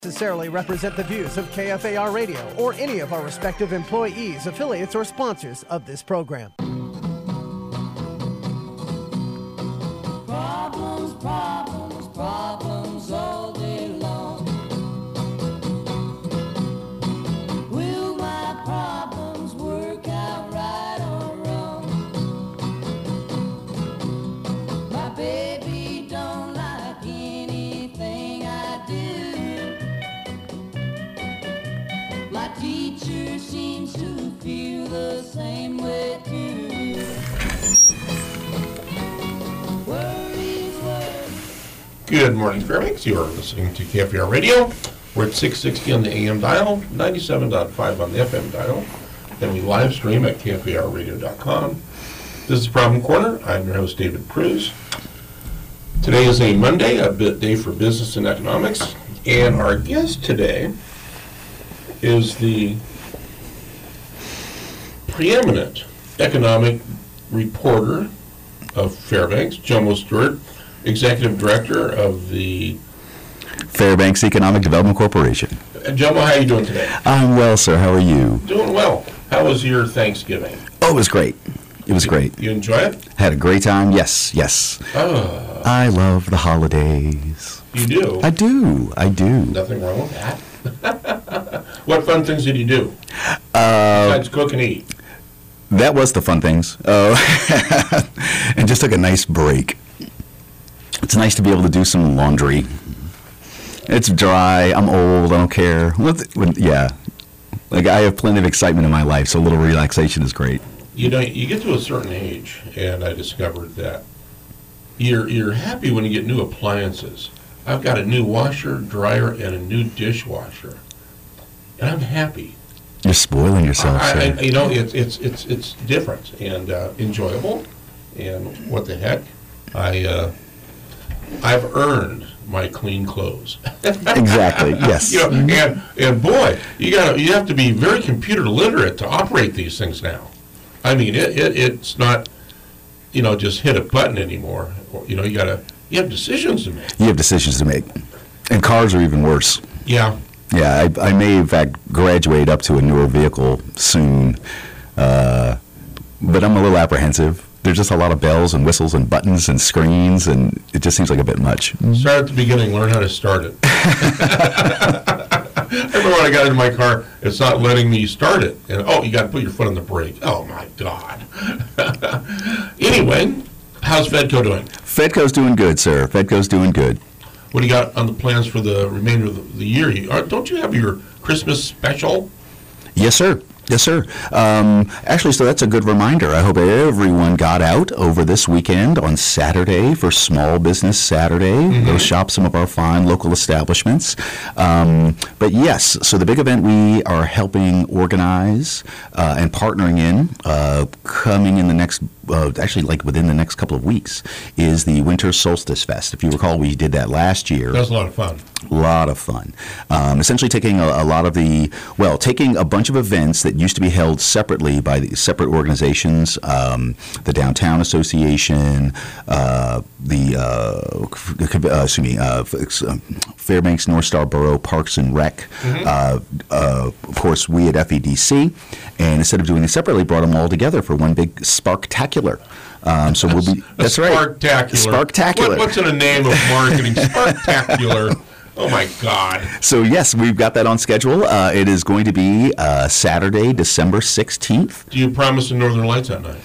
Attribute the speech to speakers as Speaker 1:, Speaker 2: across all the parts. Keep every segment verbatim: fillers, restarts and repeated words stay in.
Speaker 1: necessarily represent the views of K F A R Radio or any of our respective employees, affiliates, or sponsors of this program.
Speaker 2: Problems, problems, problems all day long. Will my problems work out right or wrong? My baby don't like anything I do. My teacher seems to feel the same way too.
Speaker 3: Good morning, Fairbanks. You are listening to K F A R Radio. We're at six sixty on the A M dial, ninety-seven point five on the F M dial. Then we live stream at K F A R radio dot com. This is Problem Corner. I'm your host, David Cruz. Today is a Monday, a bit day for business and economics. And our guest today is the preeminent economic reporter of Fairbanks, Jomo Stewart, Executive Director of the
Speaker 4: Fairbanks Economic Development Corporation.
Speaker 3: Uh, Jomo, how are you doing today?
Speaker 4: I'm well, sir. How are you?
Speaker 3: Doing well. How was your Thanksgiving?
Speaker 4: Oh, it was great. It was
Speaker 3: you,
Speaker 4: great.
Speaker 3: You enjoy it?
Speaker 4: Had a great time. Yes, yes.
Speaker 3: Oh.
Speaker 4: I love the holidays.
Speaker 3: You do?
Speaker 4: I do. I do.
Speaker 3: Nothing wrong with that. What fun things did you do?
Speaker 4: Uh,
Speaker 3: Besides cook and eat.
Speaker 4: That was the fun things. Uh, and just took a nice break. It's nice to be able to do some laundry. It's dry. I'm old. I don't care. Yeah. Like, I have plenty of excitement in my life, so a little relaxation is great.
Speaker 3: You know, you get to a certain age, and I discovered that you're you're happy when you get new appliances. I've got a new washer, dryer, and a new dishwasher, and I'm happy.
Speaker 4: You're spoiling yourself,
Speaker 3: I,
Speaker 4: sir.
Speaker 3: I, you know, it's it's it's it's different and uh, enjoyable, and what the heck, I uh, I've earned my clean clothes.
Speaker 4: Exactly. Yes.
Speaker 3: You know, and and boy, you got you have to be very computer literate to operate these things now. I mean, it, it it's not, you know, just hit a button anymore. You know, you gotta you have decisions to make.
Speaker 4: You have decisions to make, and cars are even worse.
Speaker 3: Yeah.
Speaker 4: Yeah, I, I may in fact graduate up to a newer vehicle soon, uh, but I'm a little apprehensive. There's just a lot of bells and whistles and buttons and screens, and it just seems like a bit much.
Speaker 3: Start at the beginning, learn how to start it. I remember when I got into my car, it's not letting me start it. And oh, you got to put your foot on the brake. Oh, my God. Anyway, how's Fedco doing?
Speaker 4: Fedco's doing good, sir. Fedco's doing good.
Speaker 3: What do you got on the plans for the remainder of the, the year? You, are, don't you have your Christmas special?
Speaker 4: Yes, sir. Yes, sir. Um, actually, so that's a good reminder. I hope everyone got out over this weekend on Saturday for Small Business Saturday. Mm-hmm. Go shop some of our fine local establishments. Um, but yes, so the big event we are helping organize uh, and partnering in uh, coming in the next, uh, actually like within the next couple of weeks, is the Winter Solstice Fest. If you recall, we did that last year.
Speaker 3: That was a lot of fun.
Speaker 4: A lot of fun. Um, essentially taking a, a lot of the, well, taking a bunch of events that used to be held separately by the separate organizations, um, the Downtown Association, uh, the, uh, uh, excuse me, uh, Fairbanks North Star Borough Parks and Rec, mm-hmm. uh, uh, of course, we at F E D C, and instead of doing it separately, brought them all together for one big Sparktacular. Um, so we'll be, that's right.
Speaker 3: Sparktacular.
Speaker 4: Sparktacular.
Speaker 3: What, what's in a name of marketing? Sparktacular. Oh, my God.
Speaker 4: So, yes, we've got that on schedule. Uh, it is going to be uh, Saturday, December sixteenth.
Speaker 3: Do you promise the Northern Lights that night?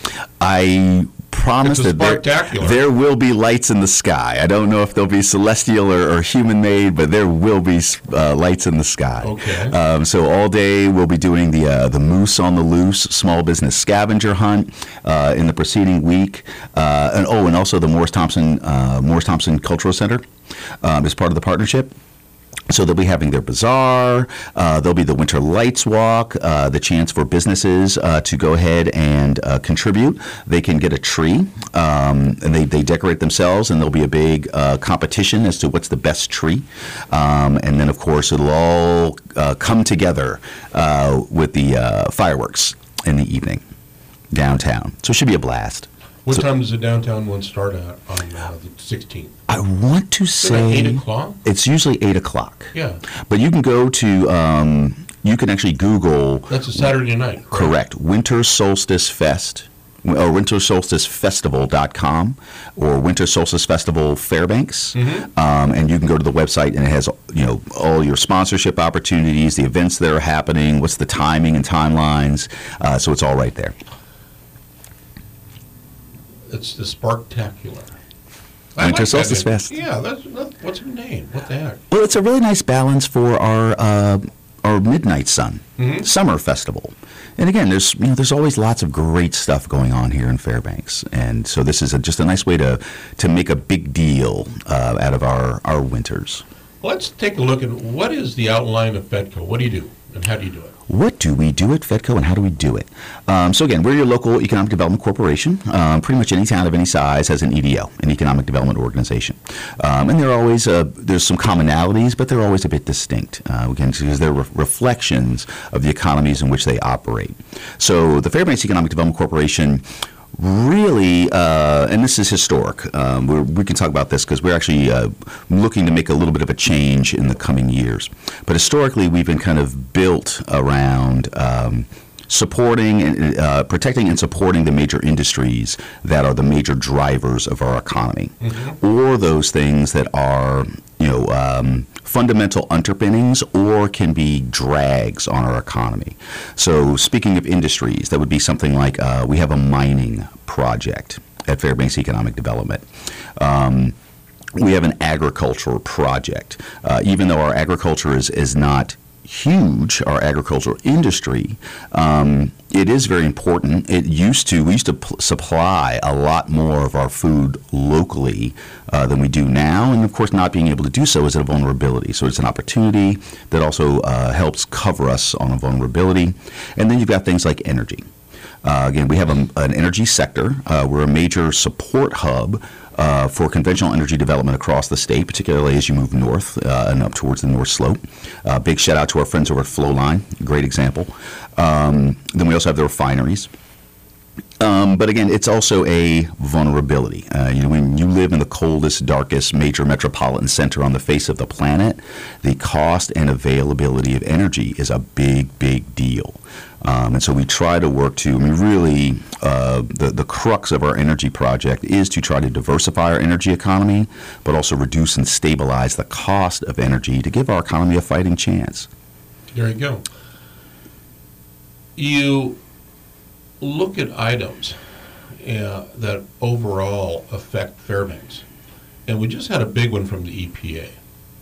Speaker 4: I promise that there, there will be lights in the sky. I don't know if they'll be celestial or, or human-made, but there will be uh, lights in the sky.
Speaker 3: Okay.
Speaker 4: Um, so all day we'll be doing the uh, the Moose on the Loose small business scavenger hunt uh, in the preceding week. Uh, and oh, and also the Morris Thompson uh, Morris Thompson Cultural Center um, is part of the partnership. So they'll be having their bazaar, uh, there'll be the Winter Lights Walk, uh, the chance for businesses uh, to go ahead and uh, contribute. They can get a tree, um, and they, they decorate themselves, and there'll be a big uh, competition as to what's the best tree. Um, and then, of course, it'll all uh, come together uh, with the uh, fireworks in the evening downtown. So it should be a blast.
Speaker 3: What
Speaker 4: So-
Speaker 3: time does the downtown one start at on uh, the sixteenth?
Speaker 4: I want to
Speaker 3: Is it like
Speaker 4: say
Speaker 3: eight o'clock?
Speaker 4: it's usually eight o'clock.
Speaker 3: Yeah,
Speaker 4: But you can go to, um, you can actually Google,
Speaker 3: that's a Saturday night. right?
Speaker 4: correct, Winter Solstice Fest, or winter solstice festival dot com, or Winter Solstice Festival Fairbanks.
Speaker 3: Mm-hmm.
Speaker 4: Um, and you can go to the website, and it has, you know, all your sponsorship opportunities, the events that are happening, what's the timing and timelines. Uh, so it's all right there.
Speaker 3: It's the Sparktacular. I
Speaker 4: Winter
Speaker 3: like that
Speaker 4: Solstice
Speaker 3: name.
Speaker 4: Fest.
Speaker 3: Yeah, that's, that's what's her name? What the heck?
Speaker 4: Well, it's a really nice balance for our uh, our Midnight Sun
Speaker 3: Mhm.
Speaker 4: Summer Festival. And again, there's you know there's always lots of great stuff going on here in Fairbanks, and so this is a, just a nice way to to make a big deal uh, out of our our winters.
Speaker 3: Let's take a look at what is the outline of FEDCO. What do you do, and how do you do it?
Speaker 4: What do we do at FEDCO, and how do we do it? Um, so again, we're your local economic development corporation. Um, pretty much any town of any size has an E D O, an economic development organization, um, and there are always uh, there's some commonalities, but they're always a bit distinct. Uh, again, because they're re- reflections of the economies in which they operate. So the Fairbanks Economic Development Corporation. Really, uh, and this is historic. Um, we're, we can talk about this because we're actually uh, looking to make a little bit of a change in the coming years. But historically, we've been kind of built around um, supporting, and uh, protecting, and supporting the major industries that are the major drivers of our economy, or those things that are, you know, um, fundamental underpinnings or can be drags on our economy. So speaking of industries, that would be something like uh, we have a mining project at Fairbanks Economic Development. Um, we have an agricultural project. Uh, even though our agriculture is, is not huge, our agricultural industry, um, it is very important. It used to, we used to pl- supply a lot more of our food locally uh, than we do now, and of course not being able to do so is a vulnerability. So it's an opportunity that also uh, helps cover us on a vulnerability. And then you've got things like energy. Uh, again, we have a, an energy sector. Uh, we're a major support hub uh, for conventional energy development across the state, particularly as you move north uh, and up towards the North Slope. Uh, big shout out to our friends over at Flowline, great example. Um, then we also have the refineries. Um, but again, it's also a vulnerability. Uh, you know, when you live in the coldest, darkest major metropolitan center on the face of the planet, the cost and availability of energy is a big, big deal. Um, and so we try to work to, I mean, really, uh, the, the crux of our energy project is to try to diversify our energy economy, but also reduce and stabilize the cost of energy to give our economy a fighting chance.
Speaker 3: There you go. You look at items uh, that overall affect Fairbanks, and we just had a big one from the E P A.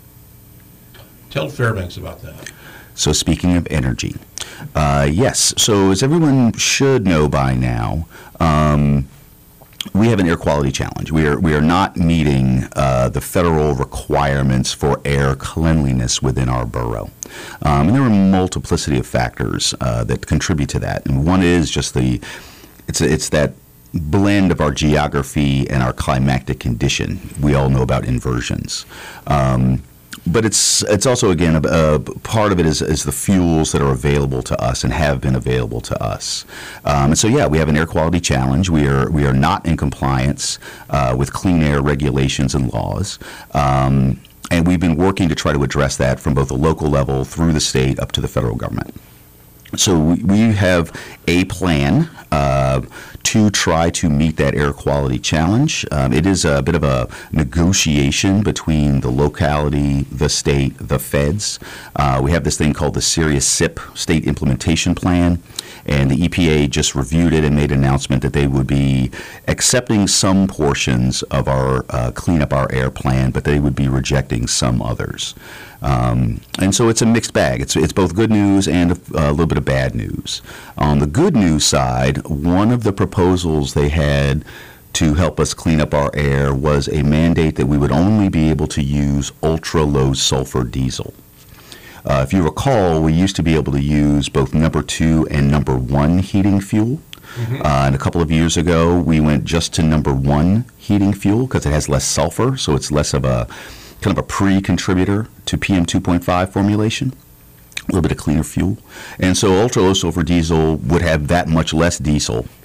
Speaker 3: Tell Fairbanks about that.
Speaker 4: So speaking of energy, uh, yes, so as everyone should know by now, um, we have an air quality challenge. We are we are not meeting uh, the federal requirements for air cleanliness within our borough. Um, and there are a multiplicity of factors uh, that contribute to that. And one is just the, it's, it's that blend of our geography and our climatic condition. We all know about inversions. Um, But it's it's also, again, a, a part of it is, is the fuels that are available to us and have been available to us. Um, and so, yeah, we have an air quality challenge. We are we are not in compliance uh, with clean air regulations and laws. Um, and we've been working to try to address that from both the local level through the state up to the federal government. So we, we have a plan uh, to try to meet that air quality challenge. Um, it is a bit of a negotiation between the locality, the state, the feds. Uh, we have this thing called the Serious S I P State Implementation Plan, and the E P A just reviewed it and made an announcement that they would be accepting some portions of our uh, Clean Up Our Air plan, but they would be rejecting some others. Um, and so it's a mixed bag. It's it's both good news and a, a little bit of bad news. On the good news side, one of the proposals they had to help us clean up our air was a mandate that we would only be able to use ultra-low sulfur diesel. Uh, if you recall, we used to be able to use both number two and number one heating fuel. Mm-hmm. Uh, and a couple of years ago, we went just to number one heating fuel because it has less sulfur, so it's less of a kind of a pre-contributor to P M two point five formulation, a little bit of cleaner fuel. And so ultra-low sulfur diesel would have that much less diesel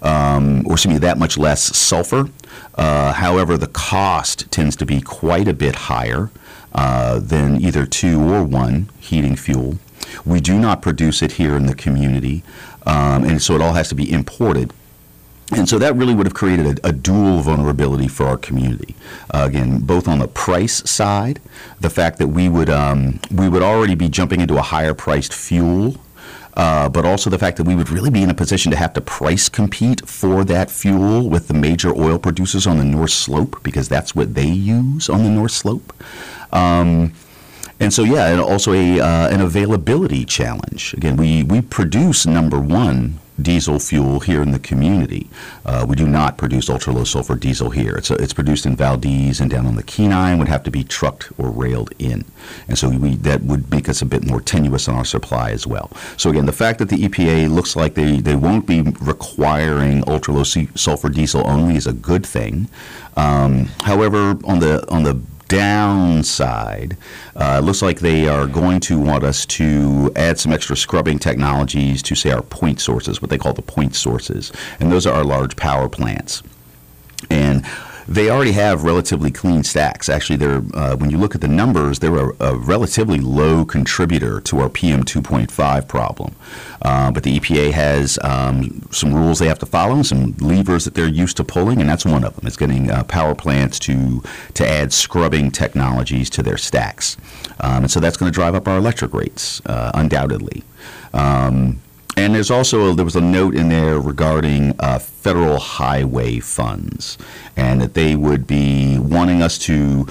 Speaker 4: um, or excuse me, that much less sulfur. Uh, however, the cost tends to be quite a bit higher uh, than either two or one heating fuel. We do not produce it here in the community, um, and so it all has to be imported. And so that really would have created a, a dual vulnerability for our community. Uh, again, both on the price side, the fact that we would um, we would already be jumping into a higher priced fuel, uh, but also the fact that we would really be in a position to have to price compete for that fuel with the major oil producers on the North Slope, because that's what they use on the North Slope. Um, And so, yeah, and also a uh, an availability challenge. Again, we, we produce, number one, diesel fuel here in the community. Uh, we do not produce ultra-low sulfur diesel here. It's, a, it's produced in Valdez and down on the Kenai, would have to be trucked or railed in. And so we, that would make us a bit more tenuous on our supply as well. So, again, the fact that the E P A looks like they, they won't be requiring ultra-low sulfur diesel only is a good thing. Um, however, on the on the downside, uh, it looks like they are going to want us to add some extra scrubbing technologies to, say, our point sources, what they call the point sources. And those are our large power plants. And they already have relatively clean stacks. Actually, they're uh, when you look at the numbers, they're a, a relatively low contributor to our P M two point five problem. Uh, but the E P A has um, some rules they have to follow, and some levers that they're used to pulling, and that's one of them. It's getting uh, power plants to to add scrubbing technologies to their stacks. Um, and so that's going to drive up our electric rates, uh, undoubtedly. Um, And there's also, there was a note in there regarding uh, federal highway funds, and that they would be wanting us to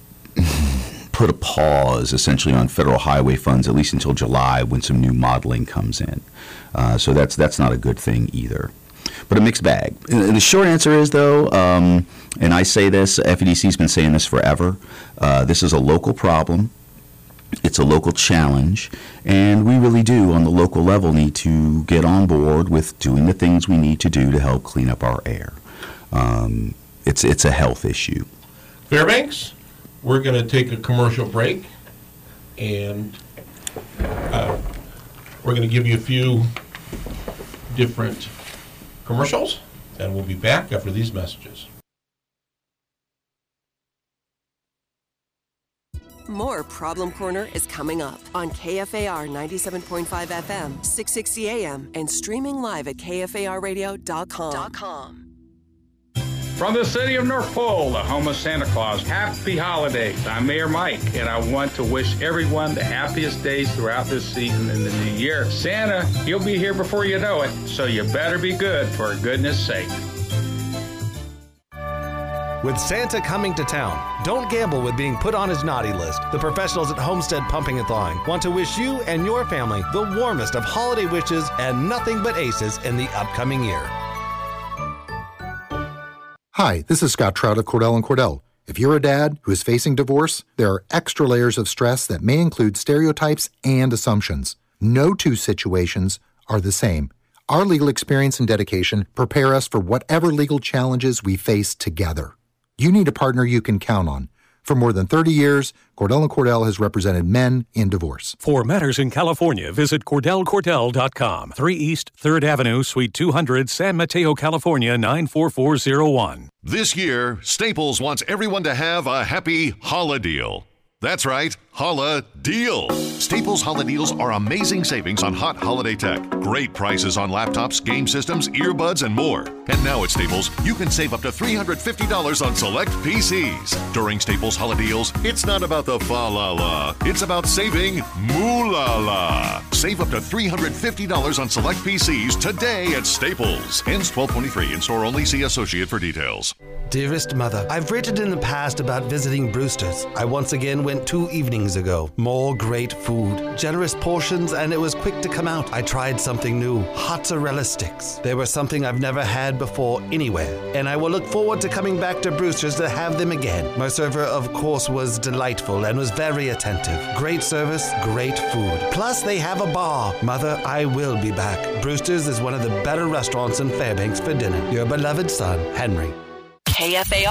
Speaker 4: put a pause, essentially, on federal highway funds, at least until July, when some new modeling comes in. Uh, so that's that's not a good thing either. But a mixed bag. And the short answer is, though, um, and I say this, F E D C's been saying this forever, uh, this is a local problem. It's a local challenge, and we really do, on the local level, need to get on board with doing the things we need to do to help clean up our air. Um, it's it's a health issue.
Speaker 3: Fairbanks, we're going to take a commercial break, and uh, we're going to give you a few different commercials, and we'll be back after these messages.
Speaker 5: More Problem Corner is coming up on K F A R ninety-seven point five F M, six sixty A M, and streaming live at K F A R radio dot com.
Speaker 6: From the city of North Pole, the home of Santa Claus, happy holidays. I'm Mayor Mike, and I want to wish everyone the happiest days throughout this season and the new year. Santa, he'll be here before you know it, so you better be good for goodness sake.
Speaker 7: With Santa coming to town, don't gamble with being put on his naughty list. The professionals at Homestead Pumping and Thawing want to wish you and your family the warmest of holiday wishes and nothing but aces in the upcoming year.
Speaker 8: Hi, this is Scott Trout of Cordell and Cordell. If you're a dad who is facing divorce, there are extra layers of stress that may include stereotypes and assumptions. No two situations are the same. Our legal experience and dedication prepare us for whatever legal challenges we face together. You need a partner you can count on. For more than thirty years, Cordell and Cordell has represented men in divorce.
Speaker 9: For matters in California, visit Cordell Cordell dot com. three East third Avenue, Suite two hundred, San Mateo, California, nine four four zero one.
Speaker 10: This year, Staples wants everyone to have a happy Holla deal. That's right, Holla Deal. Staples Holla Deals are amazing savings on hot holiday tech. Great prices on laptops, game systems, earbuds, and more. And now at Staples, you can save up to three hundred fifty dollars on select P Cs. During Staples Holla Deals, it's not about the fa-la-la. It's about saving moo-la-la. Save up to three hundred fifty dollars on select P Cs today at Staples. Ends twelve twenty-three. In store only. See associate for details.
Speaker 7: Dearest Mother, I've written in the past about visiting Brewster's. I once again went two evenings ago. More great food, generous portions, and it was quick to come out. I tried something new, mozzarella sticks. They were something I've never had before anywhere, and I will look forward to coming back to Brewster's to have them again. My server, of course, was delightful and was very attentive. Great service, great food. Plus, they have a bar. Mother, I will be back. Brewster's is one of the better restaurants in Fairbanks for dinner. Your beloved son, Henry.
Speaker 5: K F A R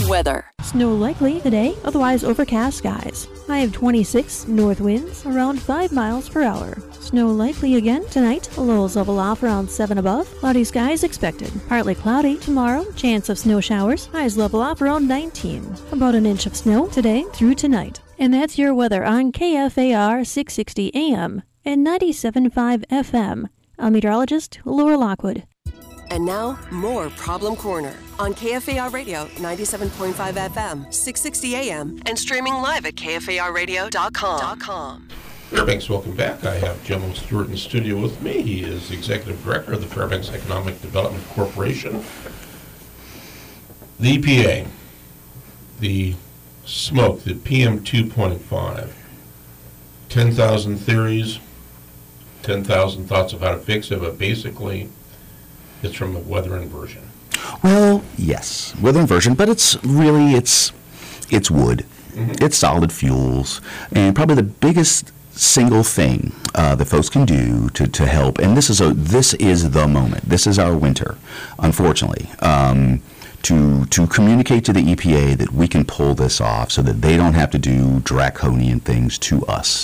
Speaker 5: Weather.
Speaker 11: Snow likely today, otherwise overcast skies. High of twenty-six, north winds around five miles per hour. Snow likely again tonight, lows level off around seven above. Cloudy skies expected. Partly cloudy tomorrow, chance of snow showers. Highs level off around nineteen. About an inch of snow today through tonight. And that's your weather on K F A R six sixty A M and ninety-seven point five F M. I'm meteorologist Laura Lockwood.
Speaker 5: And now, more Problem Corner on K F A R Radio ninety-seven point five F M, six sixty A M, and streaming live at K F A R radio dot com.
Speaker 3: Fairbanks, welcome back. I have Jim Stewart in the studio with me. He is the Executive Director of the Fairbanks Economic Development Corporation. The E P A, the smoke, the P M two point five, ten thousand theories, ten thousand thoughts of how to fix it, but basically it's from a weather inversion.
Speaker 4: Well, yes, weather inversion, but it's really, it's it's wood. Mm-hmm. It's solid fuels, and probably the biggest single thing uh, that folks can do to, to help, and this is a this is the moment. This is our winter, unfortunately. Um, to to communicate to the E P A that we can pull this off so that they don't have to do draconian things to us.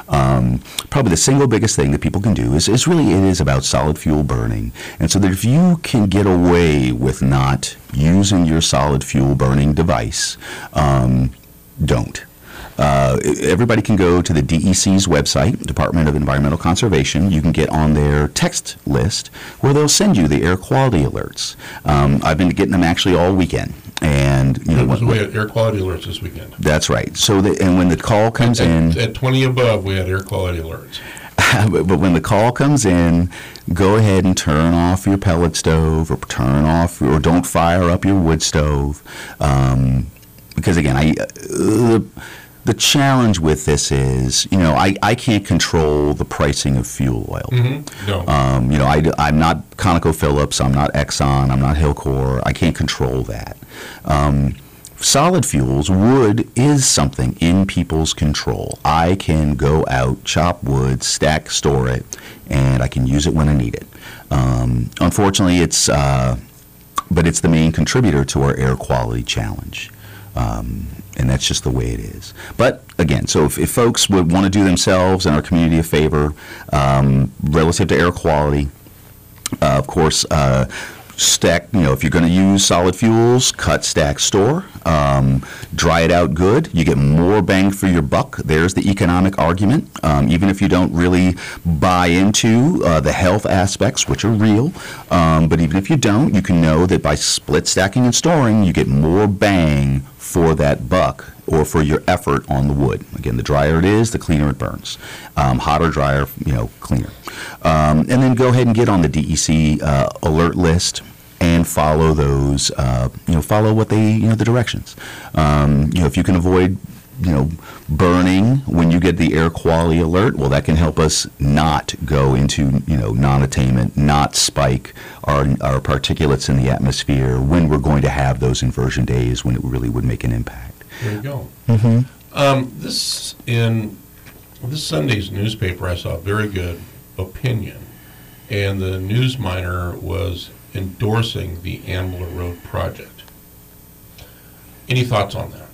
Speaker 4: Um, probably the single biggest thing that people can do is, is really it is about solid fuel burning. And so that if you can get away with not using your solid fuel burning device, um, don't. Uh, everybody can go to the D E C's website, Department of Environmental Conservation. You can get on their text list where they'll send you the air quality alerts. Um, I've been getting them actually all weekend. And you know,
Speaker 3: was we had air quality alerts this weekend.
Speaker 4: That's right. So, the, and when the call comes
Speaker 3: at,
Speaker 4: in,
Speaker 3: at twenty above, we had air quality alerts.
Speaker 4: but, but when the call comes in, go ahead and turn off your pellet stove, or turn off, or don't fire up your wood stove, um, because again, I. Uh, The challenge with this is, you know, I, I can't control the pricing of fuel oil.
Speaker 3: Mm-hmm. No.
Speaker 4: Um, you know, I, I'm not ConocoPhillips, I'm not Exxon, I'm not Hilcor. I can't control that. Um, solid fuels, wood is something in people's control. I can go out, chop wood, stack, store it, and I can use it when I need it. Um, unfortunately, it's, uh, but it's the main contributor to our air quality challenge. Um, and that's just the way it is. But again, so if, if folks would want to do themselves and our community a favor um, relative to air quality, uh, of course, uh, stack, you know, if you're going to use solid fuels, cut, stack, store, um, dry it out good. You get more bang for your buck. There's the economic argument. Um, even if you don't really buy into uh, the health aspects, which are real, um, but even if you don't, you can know that by split stacking and storing, you get more bang for that buck or for your effort on the wood. Again, the drier it is, the cleaner it burns. Um, hotter, drier, you know, cleaner. Um, and then go ahead and get on the D E C uh, alert list and follow those, uh, you know, follow what they, you know, the directions. Um, you know, if you can avoid, you know, burning when you get the air quality alert, well, that can help us not go into, you know, non-attainment, not spike our, our particulates in the atmosphere when we're going to have those inversion days when it really would make an impact.
Speaker 3: There you go.
Speaker 4: Mm-hmm.
Speaker 3: Um, this in this Sunday's newspaper, I saw a very good opinion, and the news miner was endorsing the Ambler Road project. Any thoughts on that?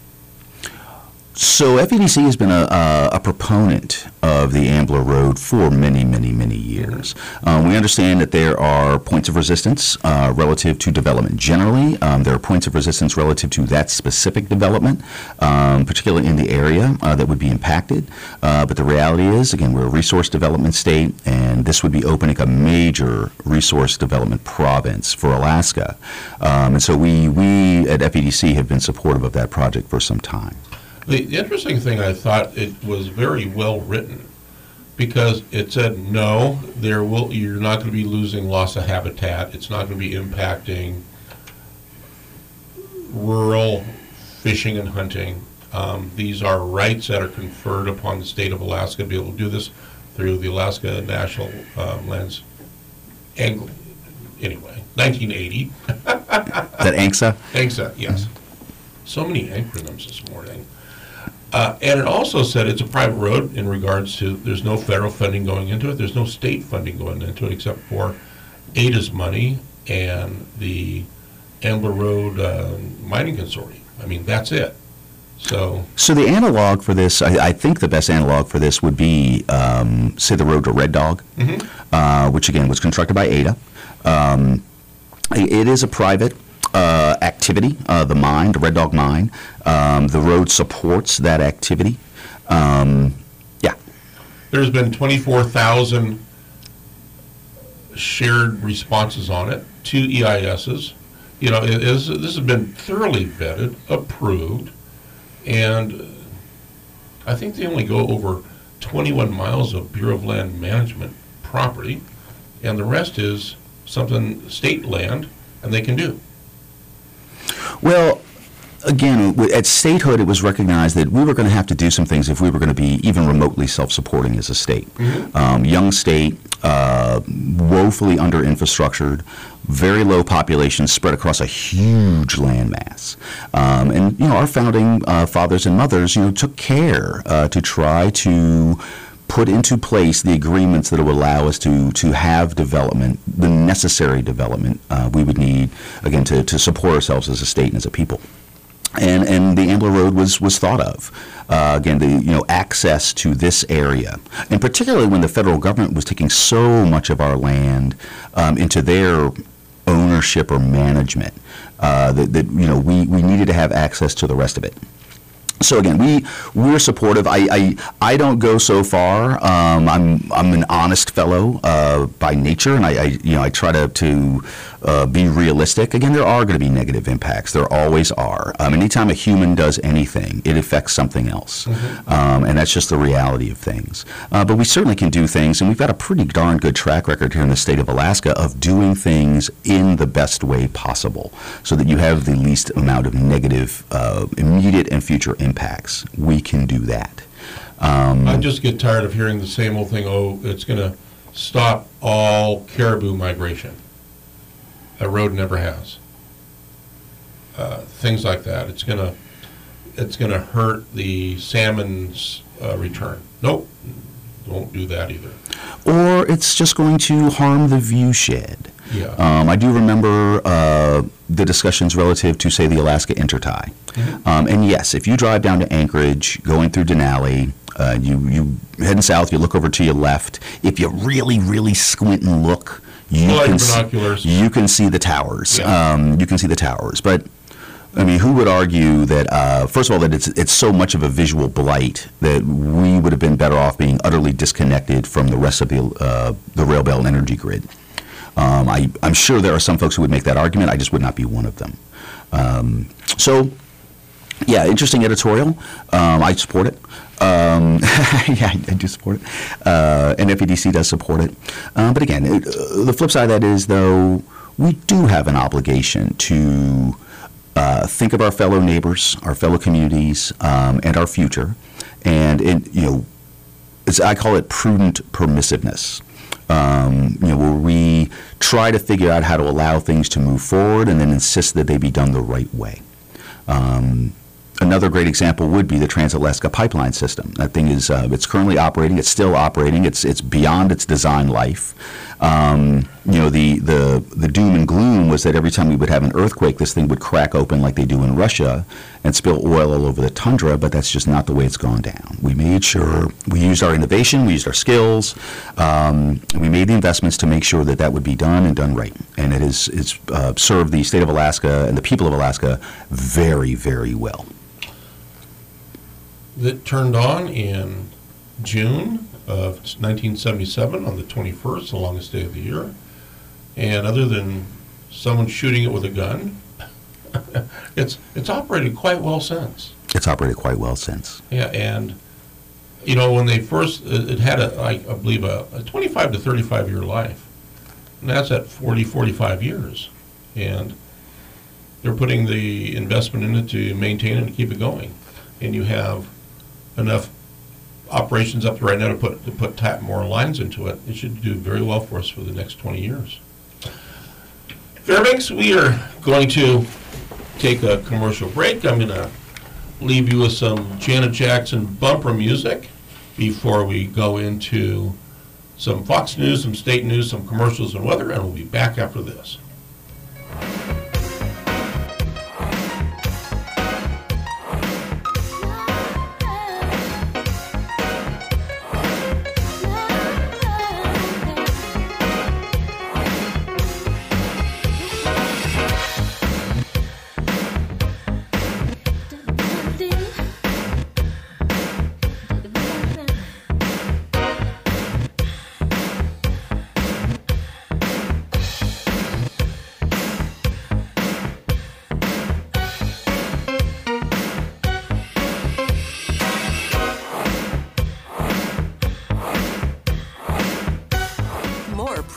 Speaker 4: So F E D C has been a, a, a proponent of the Ambler Road for many, many, many years. Um, we understand that there are points of resistance uh, relative to development generally. Um, there are points of resistance relative to that specific development, um, particularly in the area uh, that would be impacted. Uh, but the reality is, again, we're a resource development state, and this would be opening a major resource development province for Alaska. Um, and so we, we at F E D C have been supportive of that project for some time.
Speaker 3: The, the interesting thing, I thought it was very well written, because it said, no, there will, you're not going to be losing loss of habitat. It's not going to be impacting rural fishing and hunting. Um, these are rights that are conferred upon the state of Alaska to be able to do this through the Alaska National um, Lands, Ang- anyway, nineteen eighty.
Speaker 4: That A N C S A?
Speaker 3: A N C S A, yes. So many acronyms this morning. Uh, and it also said it's a private road in regards to there's no federal funding going into it. There's no state funding going into it except for A D A's money and the Ambler Road uh, Mining Consortium. I mean, that's it. So,
Speaker 4: so the analog for this, I, I think the best analog for this would be, um, say, the road to Red Dog,
Speaker 3: mm-hmm.
Speaker 4: uh, which again was constructed by A D A. Um, it is a private uh, activity, uh, the mine, the Red Dog mine. Um, the road supports that activity. Um, yeah.
Speaker 3: There's been twenty-four thousand shared responses on it, two E I Ss. You know, it is, this has been thoroughly vetted, approved, and I think they only go over twenty-one miles of Bureau of Land Management property, and the rest is something state land, and they can do.
Speaker 4: Well, again, at statehood, it was recognized that we were going to have to do some things if we were going to be even remotely self-supporting as a state.
Speaker 3: Mm-hmm.
Speaker 4: Um, young state, uh, woefully under-infrastructured, very low population spread across a huge landmass. Um, and, you know, our founding uh, fathers and mothers, you know, took care uh, to try to put into place the agreements that will allow us to to have development, the necessary development uh, we would need, again, to, to support ourselves as a state and as a people. And and the Ambler Road was was thought of. Uh, again, the you know access to this area, and particularly when the federal government was taking so much of our land um, into their ownership or management, uh, that, that you know we, we needed to have access to the rest of it. So again, we we're supportive. I I, I don't go so far. Um, I'm I'm an honest fellow uh, by nature, and I, I you know I try to to uh, be realistic. Again, there are going to be negative impacts. There always are. Um, anytime a human does anything, it affects something else,
Speaker 3: mm-hmm.
Speaker 4: um, and that's just the reality of things. Uh, but we certainly can do things, and we've got a pretty darn good track record here in the state of Alaska of doing things in the best way possible, so that you have the least amount of negative, uh, immediate and future impacts. impacts. We can do that. Um,
Speaker 3: I just get tired of hearing the same old thing, oh, it's going to stop all caribou migration. That road never has. Uh, things like that. It's going to it's going to hurt the salmon's uh, return. Nope, won't do that either.
Speaker 4: Or it's just going to harm the view shed.
Speaker 3: Yeah.
Speaker 4: Um, I do remember uh, the discussions relative to, say, the Alaska Intertie.
Speaker 3: Mm-hmm.
Speaker 4: Um, and yes, if you drive down to Anchorage, going through Denali, uh, you, you heading south, you look over to your left. If you really, really squint and look, you,
Speaker 3: well,
Speaker 4: can,
Speaker 3: like binoculars.
Speaker 4: See, you can see the towers.
Speaker 3: Yeah.
Speaker 4: Um, you can see the towers. But, I mean, who would argue that, uh, first of all, that it's it's so much of a visual blight that we would have been better off being utterly disconnected from the rest of the, uh, the rail belt and energy grid. Um, I, I'm sure there are some folks who would make that argument. I just would not be one of them. Um, so, yeah, interesting editorial. Um, I support it. Um, yeah, I, I do support it. Uh, and F E D C does support it. Uh, but again, it, uh, the flip side of that is, though, we do have an obligation to uh, think of our fellow neighbors, our fellow communities, um, and our future. And, it, you know, it's, I call it prudent permissiveness. Um, you know, where we try to figure out how to allow things to move forward and then insist that they be done the right way. Um, another great example would be the Trans-Alaska Pipeline System. That thing is, uh, it's currently operating. It's still operating. It's it's beyond its design life. Um, you know, the, the, the doom and gloom was that every time we would have an earthquake, this thing would crack open like they do in Russia and spill oil all over the tundra, but that's just not the way it's gone down. We made sure, we used our innovation, we used our skills, um, and we made the investments to make sure that that would be done and done right. And it has it's, uh, served the state of Alaska and the people of Alaska very, very well.
Speaker 3: That turned on in June of nineteen seventy-seven on the twenty-first, the longest day of the year. And other than someone shooting it with a gun, it's it's operated quite well since.
Speaker 4: It's operated quite well since.
Speaker 3: Yeah, and you know, when they first, it, it had a, I, I believe, a, a twenty-five to thirty-five year life. And that's at forty, forty-five years. And they're putting the investment in it to maintain it and keep it going. And you have enough operations up there right now to put to put tap more lines into it. It should do very well for us for the next twenty years. Fairbanks, we are going to take a commercial break. I'm going to leave you with some Janet Jackson bumper music before we go into some Fox News, some state news, some commercials and weather, and we'll be back after this.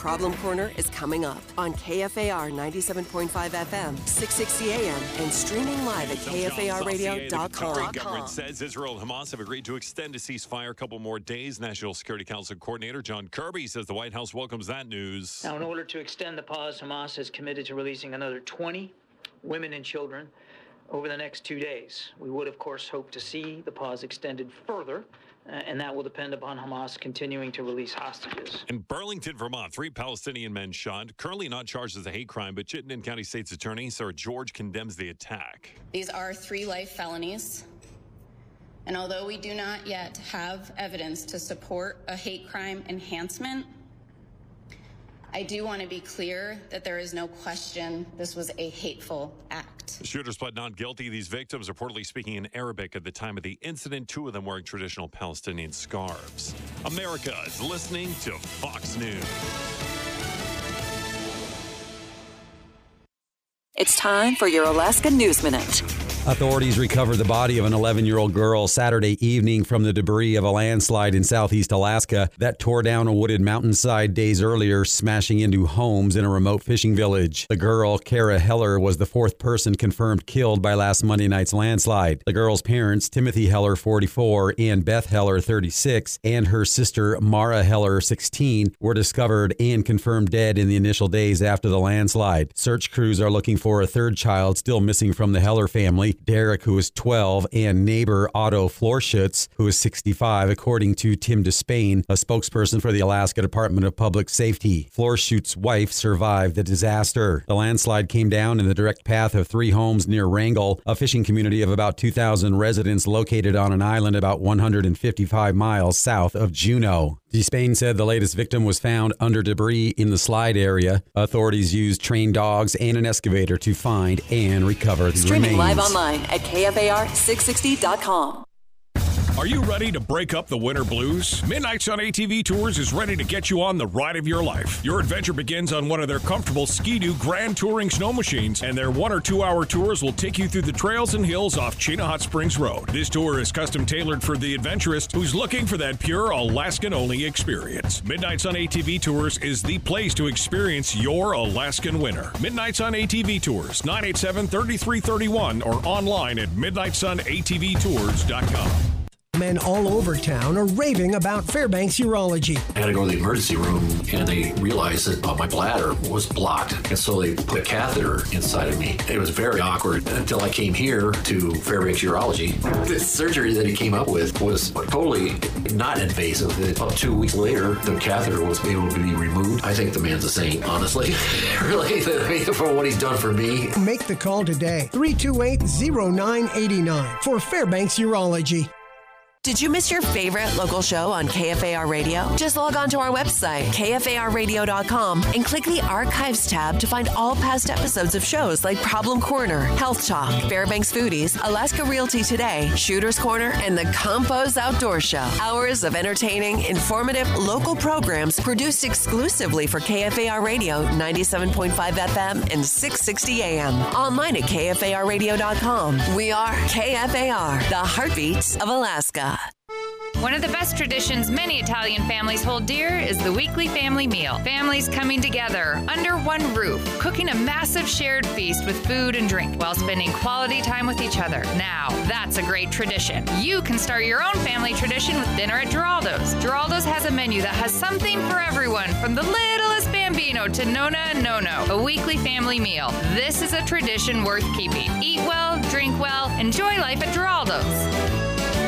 Speaker 5: Problem Corner is coming up on K F A R ninety-seven point five F M, six sixty A M, and streaming live at K F A R radio dot com.
Speaker 12: The government says Israel and Hamas have agreed to extend a ceasefire a couple more days. National Security Council Coordinator John Kirby says the White House welcomes that news.
Speaker 13: Now, in order to extend the pause, Hamas has committed to releasing another twenty women and children over the next two days. We would, of course, hope to see the pause extended further, uh, and that will depend upon Hamas continuing to release hostages.
Speaker 12: In Burlington, Vermont, three Palestinian men shot, currently not charged as a hate crime, but Chittenden County State's Attorney Sarah George condemns the attack.
Speaker 14: These are three life felonies, and although we do not yet have evidence to support a hate crime enhancement, I do want to be clear that there is no question this was a hateful act.
Speaker 12: The shooters pled not guilty. These victims reportedly speaking in Arabic at the time of the incident, two of them wearing traditional Palestinian scarves. America is listening to Fox News.
Speaker 15: It's time for your Alaska News Minute.
Speaker 16: Authorities recovered the body of an eleven-year-old girl Saturday evening from the debris of a landslide in southeast Alaska that tore down a wooded mountainside days earlier, smashing into homes in a remote fishing village. The girl, Kara Heller, was the fourth person confirmed killed by last Monday night's landslide. The girl's parents, Timothy Heller, forty-four, and Beth Heller, thirty-six, and her sister, Mara Heller, sixteen, were discovered and confirmed dead in the initial days after the landslide. Search crews are looking for a third child still missing from the Heller family, Derek, who is twelve, and neighbor Otto Florschutz, who is sixty-five, according to Tim Despain, a spokesperson for the Alaska Department of Public Safety. Florschutz's wife survived the disaster. The landslide came down in the direct path of three homes near Wrangell, a fishing community of about two thousand residents located on an island about one hundred fifty-five miles south of Juneau. Despain said the latest victim was found under debris in the slide area. Authorities used trained dogs and an excavator to find and recover the
Speaker 15: Streaming
Speaker 16: remains.
Speaker 15: live online at K F A R six sixty dot com.
Speaker 9: Are you ready to break up the winter blues? Midnight Sun A T V Tours is ready to get you on the ride of your life. Your adventure begins on one of their comfortable Ski-Doo Grand Touring snow machines, and their one or two hour tours will take you through the trails and hills off Chena Hot Springs Road. This tour is custom tailored for the adventurist who's looking for that pure Alaskan-only experience. Midnight Sun A T V Tours is the place to experience your Alaskan winter. Midnight Sun A T V Tours, nine eight seven, three three three one, or online at midnight sun a t v tours dot com.
Speaker 1: Men all over town are raving about Fairbanks Urology.
Speaker 17: I had to go to the emergency room, and they realized that uh, my bladder was blocked, and so they put a catheter inside of me. It was very awkward until I came here to Fairbanks Urology. The surgery that he came up with was totally not invasive. About two weeks later, the catheter was able to be removed. I think the man's a saint, honestly. Really, for what he's done for me.
Speaker 1: Make the call today, three two eight, zero nine eight nine, for Fairbanks Urology.
Speaker 5: Did you miss your favorite local show on K F A R Radio? Just log on to our website, K F A R radio dot com, and click the Archives tab to find all past episodes of shows like Problem Corner, Health Talk, Fairbanks Foodies, Alaska Realty Today, Shooter's Corner, and the Compos Outdoor Show. Hours of entertaining, informative, local programs produced exclusively for K F A R Radio, ninety-seven point five F M and six sixty A M. Online at K F A R radio dot com. We are K F A R, the heartbeats of Alaska.
Speaker 18: One of the best traditions many Italian families hold dear is the weekly family meal. Families coming together under one roof, cooking a massive shared feast with food and drink while spending quality time with each other. Now, that's a great tradition. You can start your own family tradition with dinner at Geraldo's. Geraldo's has a menu that has something for everyone, from the littlest bambino to Nona and Nono. A weekly family meal. This is a tradition worth keeping. Eat well, drink well, enjoy life at Geraldo's.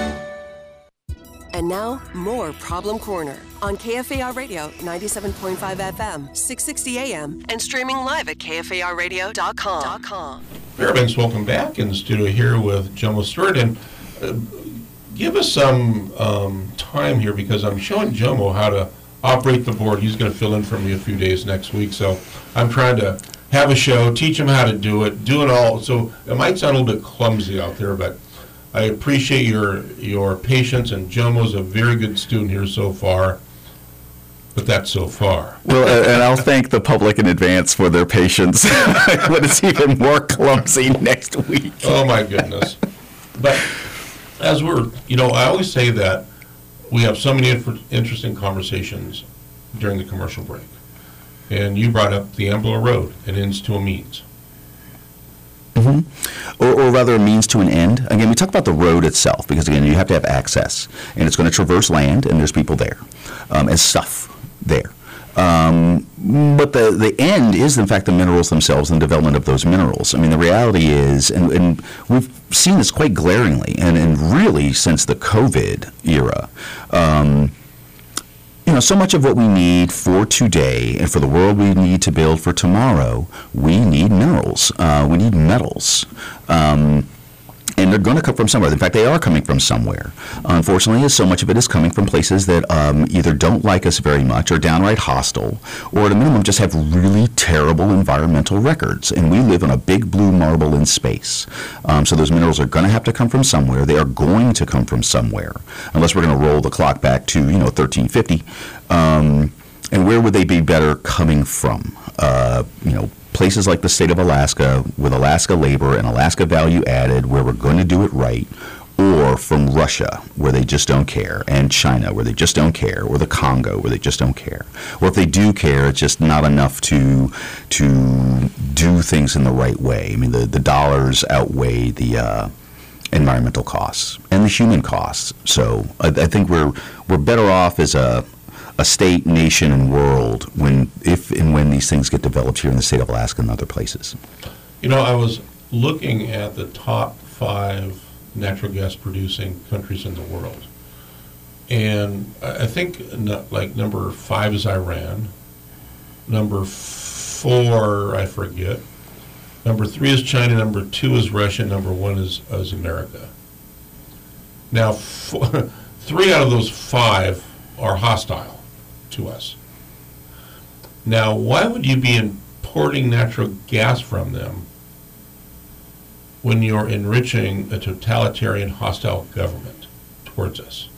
Speaker 5: And now, more Problem Corner on K F A R Radio, ninety-seven point five F M, six sixty A M, and streaming live at K F A R radio dot com.
Speaker 3: Fairbanks, welcome back in the studio here with Jomo Stewart. And uh, give us some um, time here, because I'm showing Jomo how to operate the board. He's going to fill in for me a few days next week. So I'm trying to have a show, teach him how to do it, do it all. So it might sound a little bit clumsy out there, but I appreciate your your patience, and Jomo's a very good student here so far, but that's so far.
Speaker 4: Well, and I'll thank the public in advance for their patience, but it's even more clumsy next week.
Speaker 3: Oh, my goodness. But as we're, you know, I always say that we have so many inf- interesting conversations during the commercial break. And you brought up the Ambler Road, it ends to a means.
Speaker 4: Mm-hmm. Or, or rather a means to an end. Again, we talk about the road itself because, again, you have to have access. And it's going to traverse land, and there's people there, um, and stuff there. Um, but the, the end is, in fact, the minerals themselves and the development of those minerals. I mean, the reality is, and, and we've seen this quite glaringly, and, and really since the COVID era, um, you know, so much of what we need for today and for the world we need to build for tomorrow, we need minerals. Uh, we need metals. Um, and they're going to come from somewhere. In fact, they are coming from somewhere. Unfortunately, so much of it is coming from places that um, either don't like us very much or downright hostile, or at a minimum just have really terrible environmental records. And we live on a big blue marble in space. Um, so those minerals are going to have to come from somewhere. They are going to come from somewhere, unless we're going to roll the clock back to, you know, thirteen fifty. Um, and where would they be better coming from? Uh, you know, places like the state of Alaska with Alaska labor and Alaska value added where we're going to do it right, or from Russia where they just don't care, and China where they just don't care, or the Congo where they just don't care. Or if they do care, it's just not enough to to do things in the right way. I mean, the, the dollars outweigh the uh, environmental costs and the human costs. So I, I think we're we're better off as a a state, nation, and world when, if and when these things get developed here in the state of Alaska and other places.
Speaker 3: You know, I was looking at the top five natural gas producing countries in the world, and I think no, like number five is Iran, number four I forget, number three is China, number two is Russia, number one is, is America. Now, four, three out of those five are hostile to us. Now, why would you be importing natural gas from them when you're enriching a totalitarian, hostile government towards us?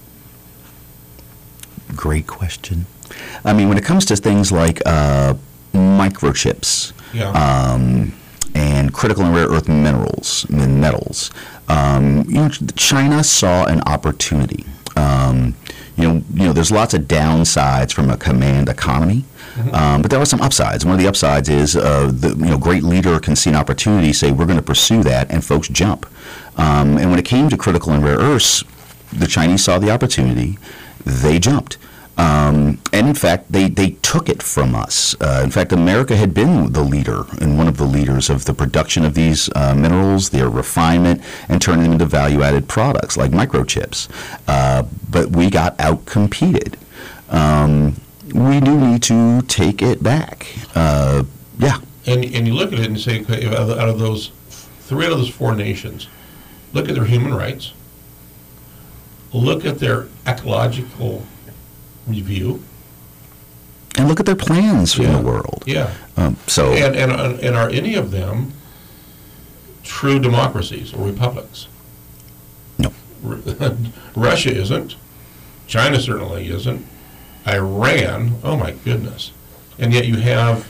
Speaker 4: Great question. I mean, when it comes to things like uh, microchips,
Speaker 3: yeah.
Speaker 4: um, and critical and rare earth minerals, and metals, um, you know, China saw an opportunity. Um, You know, you know, there's lots of downsides from a command economy, mm-hmm. um, but there are some upsides. One of the upsides is uh, the you know great leader can see an opportunity, say we're going to pursue that, and folks jump. Um, and when it came to critical and rare earths, the Chinese saw the opportunity, they jumped. Um, and in fact, they, they took it from us. Uh, in fact, America had been the leader and one of the leaders of the production of these uh, minerals, their refinement, and turning them into value-added products like microchips. Uh, but we got out-competed. Um, we do need to take it back. Uh, yeah.
Speaker 3: And and you look at it and say, okay, out of those three out of those four nations, look at their human rights, look at their ecological review,
Speaker 4: and look at their plans
Speaker 3: yeah.
Speaker 4: in the world.
Speaker 3: Yeah.
Speaker 4: Um, so
Speaker 3: and, and and are any of them true democracies or republics?
Speaker 4: No.
Speaker 3: Russia isn't. China certainly isn't. Iran, oh my goodness. And yet you have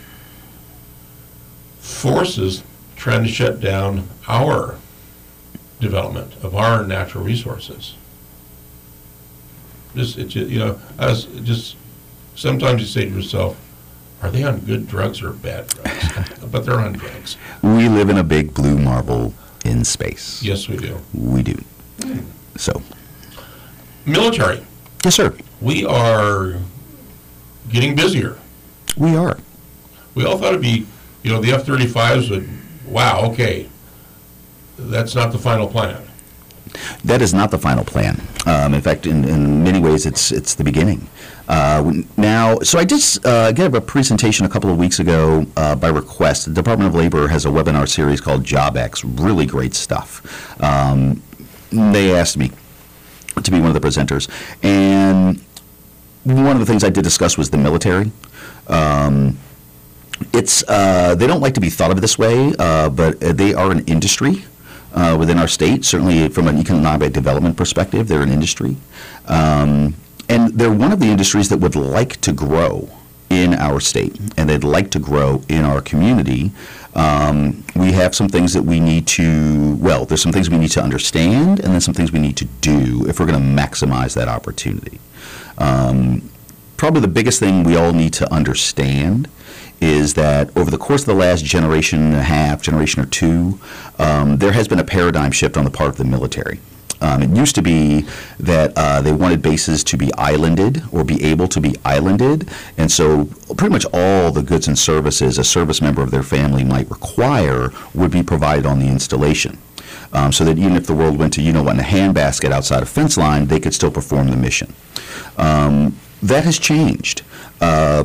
Speaker 3: forces trying to shut down our development of our natural resources. Just, it just, you know, I was just, sometimes you say to yourself, are they on good drugs or bad drugs? But they're on drugs.
Speaker 4: We live in a big blue marble in space.
Speaker 3: Yes, we do.
Speaker 4: We do.
Speaker 3: Hmm.
Speaker 4: So.
Speaker 3: Military.
Speaker 4: Yes, sir.
Speaker 3: We are getting busier.
Speaker 4: We are.
Speaker 3: We all thought it'd be, you know, the F thirty-fives would, wow, okay, that's not the final plan.
Speaker 4: That is not the final plan. Um, in fact, in, in many ways, it's it's the beginning. Uh, now, so I did uh, give a presentation a couple of weeks ago uh, by request. The Department of Labor has a webinar series called JobX. Really great stuff. Um, they asked me to be one of the presenters, and one of the things I did discuss was the military. Um, it's uh, they don't like to be thought of this way, uh, but they are an industry. Uh, within our state, certainly from an economic development perspective, they're an industry. Um, and they're one of the industries that would like to grow in our state, and they'd like to grow in our community. Um, we have some things that we need to, well, there's some things we need to understand, and then some things we need to do if we're going to maximize that opportunity. Um, probably the biggest thing we all need to understand is that over the course of the last generation and a half, generation or two, um, there has been a paradigm shift on the part of the military. Um, it used to be that uh, they wanted bases to be islanded or be able to be islanded, and so pretty much all the goods and services a service member of their family might require would be provided on the installation. Um, so that even if the world went to, you know what, in a handbasket outside a fence line, they could still perform the mission. Um, that has changed. Uh,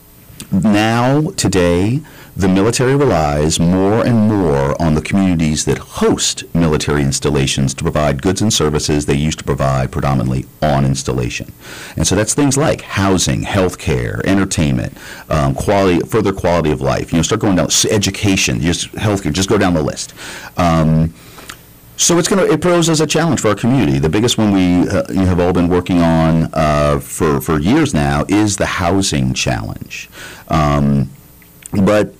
Speaker 4: now, today, the military relies more and more on the communities that host military installations to provide goods and services they used to provide predominantly on installation. And so that's things like housing, healthcare, entertainment, um, quality, further quality of life. You know, start going down, education, just healthcare, just go down the list. Um, So it's going to it poses a challenge for our community. The biggest one we uh, you have all been working on uh, for for years now is the housing challenge. Um, but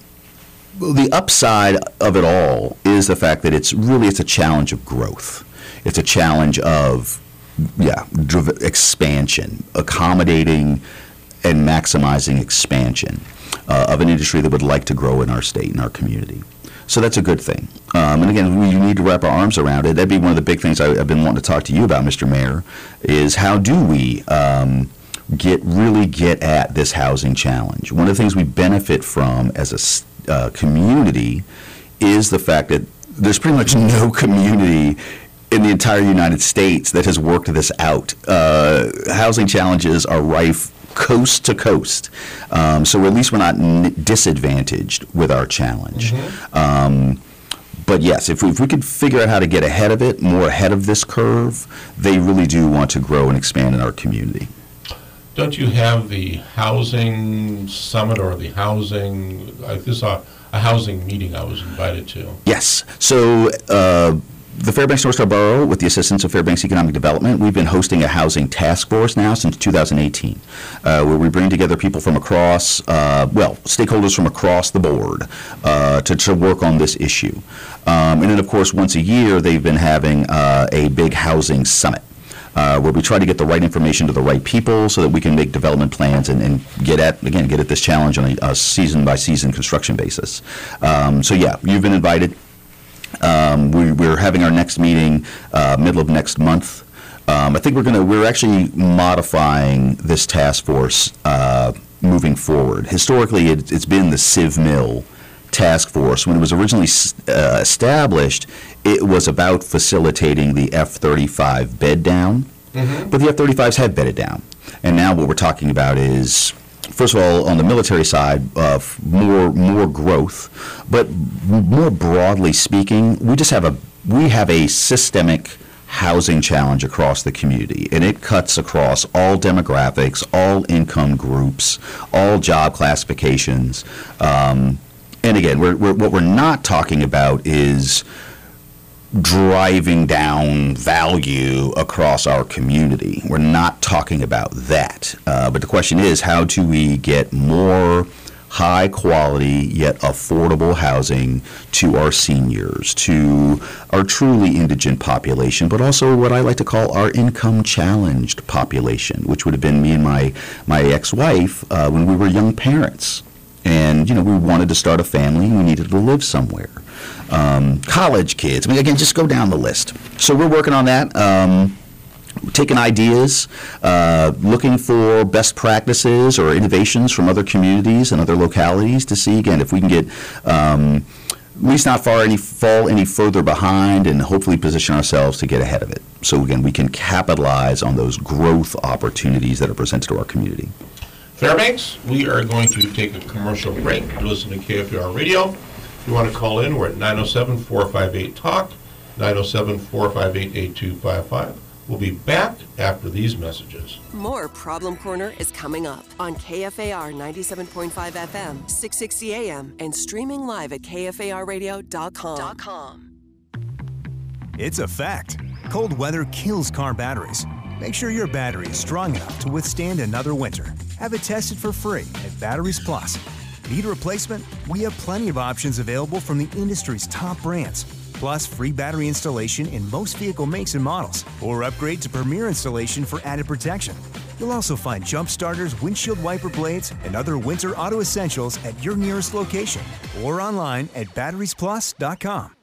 Speaker 4: the upside of it all is the fact that it's really it's a challenge of growth. It's a challenge of yeah driv- expansion, accommodating and maximizing expansion uh, of an industry that would like to grow in our state and our community. So that's a good thing. Um, and again, we need to wrap our arms around it. That'd be one of the big things I, I've been wanting to talk to you about, Mister Mayor, is how do we um, get really get at this housing challenge? One of the things we benefit from as a uh, community is the fact that there's pretty much no community in the entire United States that has worked this out. Uh, housing challenges are rife coast to coast. Um, so at least we're not n- disadvantaged with our challenge. Mm-hmm. Um, but yes, if we, if we could figure out how to get ahead of it, more ahead of this curve, they really do want to grow and expand in our community.
Speaker 3: Don't you have the housing summit or the housing, like this uh, a housing meeting I was invited to?
Speaker 4: Yes. So uh, the Fairbanks North Star Borough, with the assistance of Fairbanks Economic Development, we've been hosting a housing task force now since two thousand eighteen, uh, where we bring together people from across, uh, well, stakeholders from across the board uh, to, to work on this issue. Um, and then, of course, once a year, they've been having uh, a big housing summit. Uh, where we try to get the right information to the right people so that we can make development plans and, and get at, again, get at this challenge on a, a season-by-season construction basis. Um, so, yeah, you've been invited. Um, we, we're having our next meeting uh, middle of next month. Um, I think we're going to, we're actually modifying this task force uh, moving forward. Historically, it, it's been the CivMil task force. When it was originally uh, established, it was about facilitating the F thirty-five bed down, mm-hmm. but the F thirty-fives have bedded down. And now what we're talking about is, first of all, on the military side, uh, more more growth, but more broadly speaking, we just have a we have a systemic housing challenge across the community, and it cuts across all demographics, all income groups, all job classifications. Um, and again, we're, we're, what we're not talking about is driving down value across our community. We're not talking about that. Uh, but the question is, how do we get more high quality yet affordable housing to our seniors, to our truly indigent population, but also what I like to call our income challenged population, which would have been me and my, my ex-wife uh, when we were young parents. And, you know, we wanted to start a family and we needed to live somewhere. Um, college kids, I mean, again, just go down the list. So we're working on that. Um, taking ideas, uh, looking for best practices or innovations from other communities and other localities to see, again, if we can get um, at least not far any fall any further behind and hopefully position ourselves to get ahead of it. So, again, we can capitalize on those growth opportunities that are presented to our community.
Speaker 3: Fairbanks, we are going to take a commercial break to listen to K F A R Radio. If you want to call in, we're at nine oh seven, four five eight, talk, nine oh seven, four five eight, eight two five five. We'll be back after these messages.
Speaker 15: More Problem Corner is coming up on K F A R ninety-seven point five F M, six sixty A M, and streaming live at K F A R radio dot com.
Speaker 19: It's a fact. Cold weather kills car batteries. Make sure your battery is strong enough to withstand another winter. Have it tested for free at Batteries Plus. Need a replacement? We have plenty of options available from the industry's top brands. Plus, free battery installation in most vehicle makes and models, or upgrade to Premier installation for added protection. You'll also find jump starters, windshield wiper blades, and other winter auto essentials at your nearest location or online at batteries plus dot com.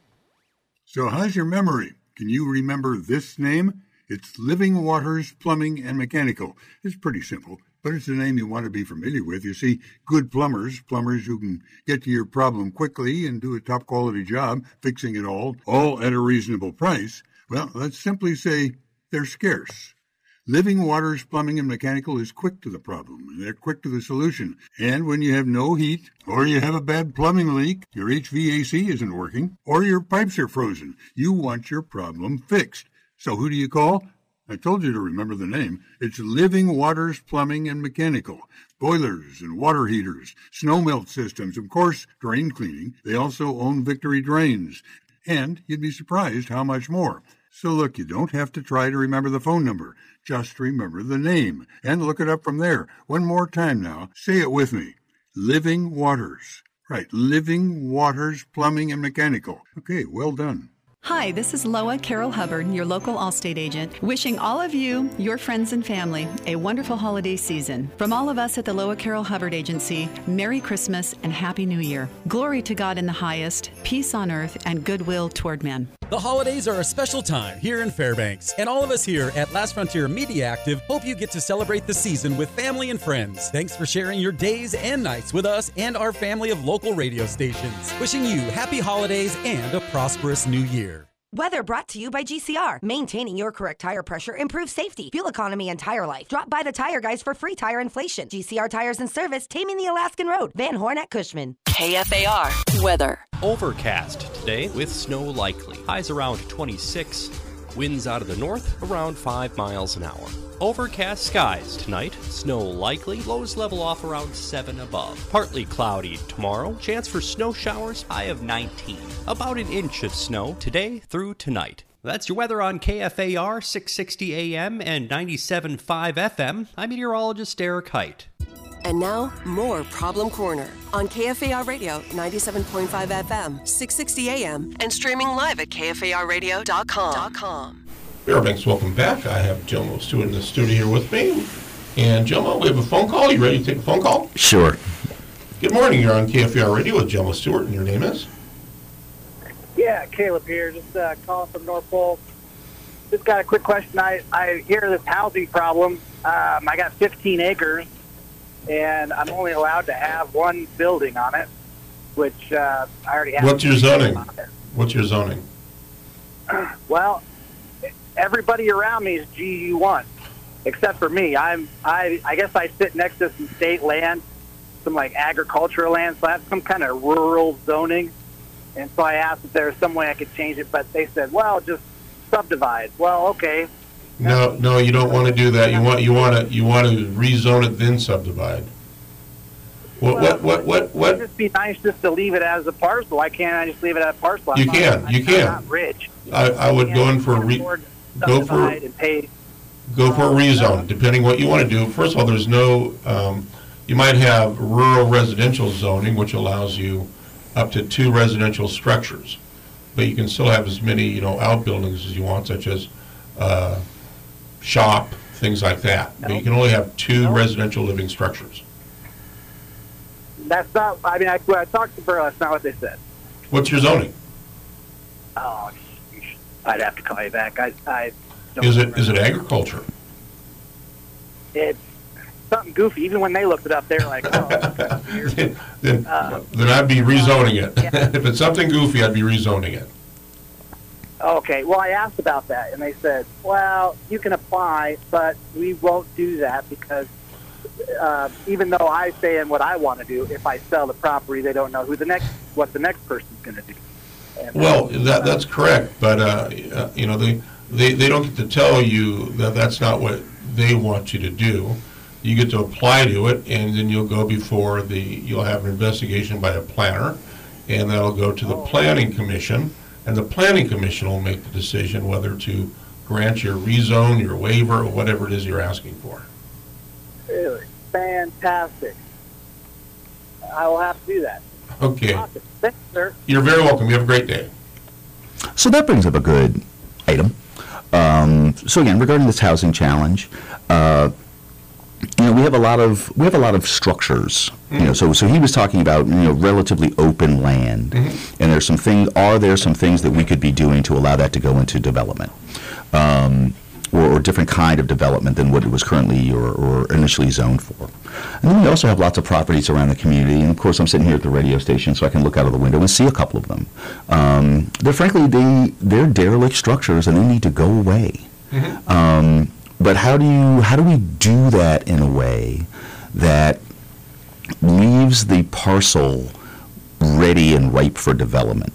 Speaker 20: So how's your memory? Can you remember this name? It's Living Waters Plumbing and Mechanical. It's pretty simple, but it's a name you want to be familiar with. You see, good plumbers, plumbers who can get to your problem quickly and do a top-quality job fixing it all, all at a reasonable price, well, let's simply say they're scarce. Living Waters Plumbing and Mechanical is quick to the problem, and they're quick to the solution. And when you have no heat, or you have a bad plumbing leak, your H V A C isn't working, or your pipes are frozen, you want your problem fixed. So who do you call? I told you to remember the name. It's Living Waters Plumbing and Mechanical. Boilers and water heaters, snow melt systems, of course, drain cleaning. They also own Victory Drains. And you'd be surprised how much more. So look, you don't have to try to remember the phone number. Just remember the name and look it up from there. One more time now. Say it with me. Living Waters. Right, Living Waters Plumbing and Mechanical. Okay, well done.
Speaker 21: Hi, this is Loa Carol Hubbard, your local Allstate agent, wishing all of you, your friends and family, a wonderful holiday season. From all of us at the Loa Carol Hubbard Agency, Merry Christmas and Happy New Year. Glory to God in the highest, peace on earth, and goodwill toward men.
Speaker 22: The holidays are a special time here in Fairbanks, and all of us here at Last Frontier Media Active hope you get to celebrate the season with family and friends. Thanks for sharing your days and nights with us and our family of local radio stations. Wishing you happy holidays and a prosperous new year.
Speaker 23: Weather brought to you by G C R. Maintaining your correct tire pressure improves safety, fuel economy, and tire life. Drop by the Tire Guys for free tire inflation. G C R Tires and Service, taming the Alaskan Road. Van Horn at Cushman.
Speaker 5: K F A R weather.
Speaker 24: Overcast today with snow likely. Highs around twenty-six. Winds out of the north around five miles an hour. Overcast skies tonight. Snow likely. Lows level off around seven above. Partly cloudy tomorrow. Chance for snow showers. High of nineteen. About an inch of snow today through tonight. That's your weather on K F A R six sixty A M and ninety-seven point five F M. I'm meteorologist Eric Height.
Speaker 5: And now, more Problem Corner on K F A R Radio, ninety-seven point five F M, six sixty A M, and streaming live at K F A R radio dot com.
Speaker 3: Fairbanks, welcome back. I have Jomo Stewart in the studio here with me. And Jomo, we have a phone call. You ready to take a phone call?
Speaker 4: Sure.
Speaker 3: Good morning. You're on K F A R Radio with Jomo Stewart, and your name is?
Speaker 25: Yeah, Caleb here. Just uh, calling from North Pole. Just got a quick question. I, I hear this housing problem. Um, I got fifteen acres, and I'm only allowed to have one building on it, which uh, I already have.
Speaker 3: What's your zoning? What's your zoning?
Speaker 25: Well, everybody around me is G U one, except for me. I'm I I guess I sit next to some state land, some like agricultural land, so I have some kind of rural zoning. And so I asked if there was some way I could change it, but they said, "Well, just subdivide." Well, okay.
Speaker 3: No, no, you don't want to do that. You want you want to you want to rezone it, then subdivide. What
Speaker 25: well,
Speaker 3: what what what what?
Speaker 25: It'd just be nice just to leave it as a parcel. Why can't I just leave it as a parcel?
Speaker 3: You can, you can.
Speaker 25: I'm not rich.
Speaker 3: I, I would go in for a re, go for
Speaker 25: and pay.
Speaker 3: go for a rezone, depending what you want to do. First of all, there's no. Um, you might have rural residential zoning, which allows you up to two residential structures, but you can still have as many, you know, outbuildings as you want, such as uh, shop, things like that. But you can only have two residential living structures.
Speaker 25: That's not. I mean, I, when I talked to Burl, that's not what they said.
Speaker 3: What's your zoning?
Speaker 25: Oh, I'd have to call you back. I, I don't
Speaker 3: is it
Speaker 25: remember.
Speaker 3: is it agriculture?
Speaker 25: It's something goofy. Even when they looked it up, they were like, "Oh."
Speaker 3: then,
Speaker 25: uh,
Speaker 3: then I'd be rezoning it.
Speaker 25: Yeah.
Speaker 3: If it's something goofy, I'd be rezoning it.
Speaker 25: Okay. Well, I asked about that, and they said, "Well, you can apply, but we won't do that because uh, even though I say in what I want to do, if I sell the property, they don't know who the next what the next person's going to do." And
Speaker 3: well, that that's correct, but uh, you know they, they they don't get to tell you that that's not what they want you to do. You get to apply to it, and then you'll go before the you'll have an investigation by a planner, and that'll go to the planning commission, and the planning commission will make the decision whether to grant your rezone, your waiver, or whatever it is you're asking for.
Speaker 25: Really fantastic. I will have to do that.
Speaker 3: Okay.
Speaker 25: Awesome. Thanks, sir.
Speaker 3: You're very welcome. You have a great day.
Speaker 4: So that brings up a good item. Um, so again, regarding this housing challenge, uh, you know, we have a lot of we have a lot of structures. You know, so so he was talking about, you know, relatively open land,
Speaker 3: Mm-hmm.
Speaker 4: and there's some things. Are there some things that we could be doing to allow that to go into development, um, or, or different kind of development than what it was currently or, or initially zoned for? And then we also have lots of properties around the community. And of course, I'm sitting here at the radio station, so I can look out of the window and see a couple of them. Um, they're frankly they they're derelict structures, and they need to go away.
Speaker 3: Mm-hmm.
Speaker 4: Um, but how do you how do we do that in a way that leaves the parcel ready and ripe for development?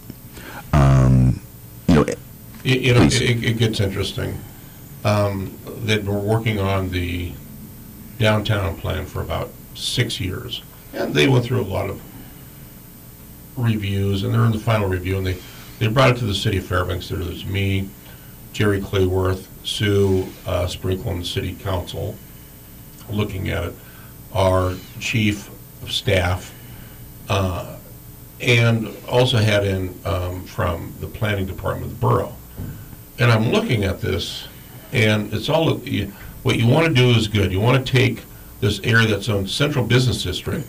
Speaker 4: Um, you know,
Speaker 3: You, you know,
Speaker 4: please.
Speaker 3: it, it gets interesting. Um, that we're working on the downtown plan for about six years, and they went through a lot of reviews, and they're in the final review, and they, they brought it to the city of Fairbanks. There's me, Jerry Clayworth, Sue uh, Sprinkle, and the city council looking at it, our chief of staff, uh, and also had in um, from the planning department of the borough. And I'm looking at this, and it's all, you, what you want to do is good. You want to take this area that's on central business district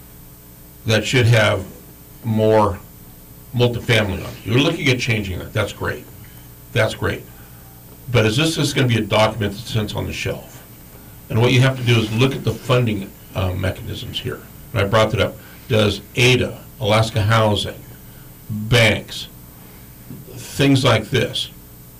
Speaker 3: that should have more multifamily on it. You're looking at changing that. That's great. That's great. But is this just going to be a document that sits on the shelf? And what you have to do is look at the funding uh, mechanisms here. And I brought that up. Does A D A, Alaska Housing, banks, things like this,